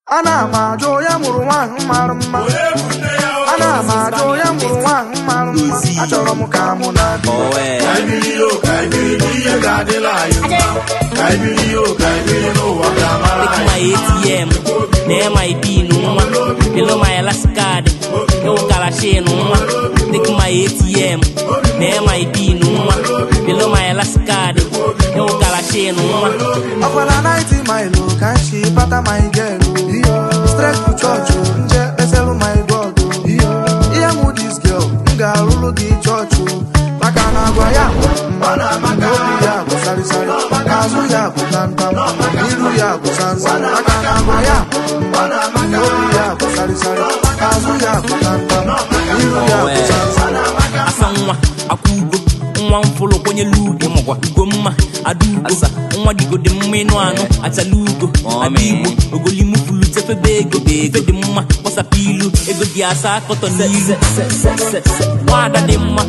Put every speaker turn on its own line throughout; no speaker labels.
Ana majo ya murwan marma. Ana majo ya murwan marma. Achoro mu kamuna.
Kaibiri ye gadela yuma. Kaibiri no wakamara.
Take my ATM, near my P no below my last card. No kalashe no. Take my ATM, near my P no below my last card. No kalashe no.
Akwala 90 mile, can she pata my girl? Straight to church, nje eselu my God. Iya mu this girl, nga lulu di church. Makana gwa ya, mana makana ya go sari sari. Kazu ya go tantam, iru ya go sansa. Makana gwa ya, mana makana ya go sari sari. Kazu ya go tantam, iru ya go sansa.
Asanwa akugo nwa mfolo kwenye lugo mwa gomma adugo nwa digo de mmenu anu atalugo adibo ogolimu fulu tefe bego fede mma wasapilu ego di asa koto nilu wada de mma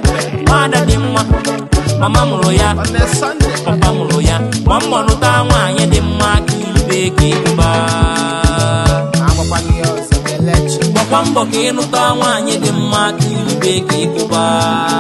mama mulo ya papa mulo ya mama no ta nwanye de mma kilu beba Kwambo kinu ta nwanye de mma kilu beba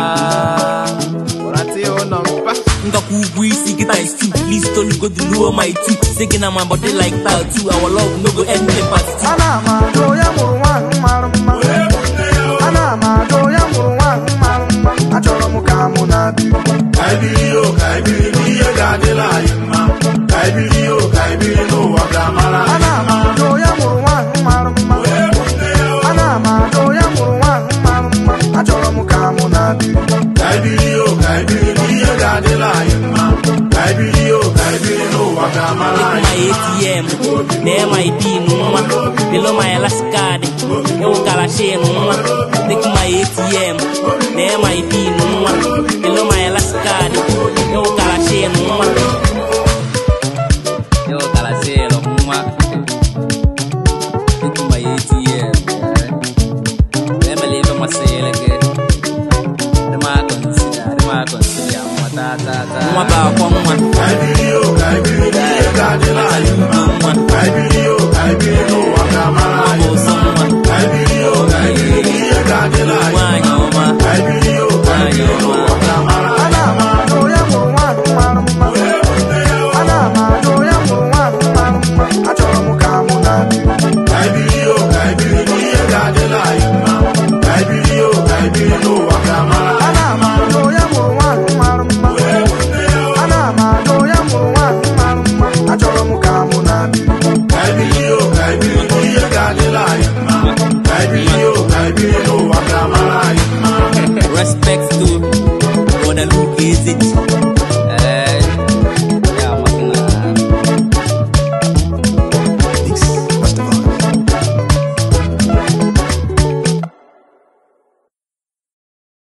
Nga kuguisi get ice too. Please don't go to lower my two. Singing on my body like that too. Our love no go end in part two.
Ana majo ya murwan marma. Ana majo ya murwan marma. Achoro mu kamuna bi.
Kaibiri ye gadela yuma. Kaibiri no wakamara.
Ana majo ya murwan marma. Ana majo ya murwan marma. Achoro mu kamuna bi.
Kaibiri ye gadela yuma. Kaibiri no wakamara.
Take my ATM, near my P no below my last card. No kalashe no. Take my ATM, near my P no below my last card. No kalashe no.